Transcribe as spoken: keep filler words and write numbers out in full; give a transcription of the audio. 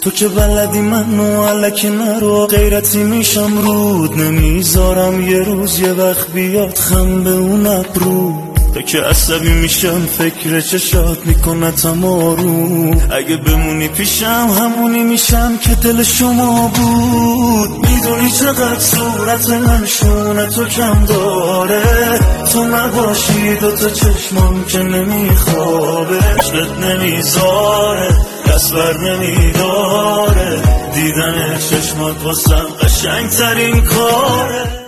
تو که بلدی منو علکی نرو، غیرتی میشم رود نمیذارم یه روز یه وقت بیاد خم به اون ابرو. تو که عصبی میشم فکر چشات میکنتم آروم، اگه بمونی پیشم همونی میشم که دل شما بود. میدونی چقدر صورت من شونه تو کم داره، تو نباشی دوتا چشمام که نمیخوابه، عشقت نمیذاره دست بر نمیداره، دیدن چشمات واسم قشنگ ترین کاره.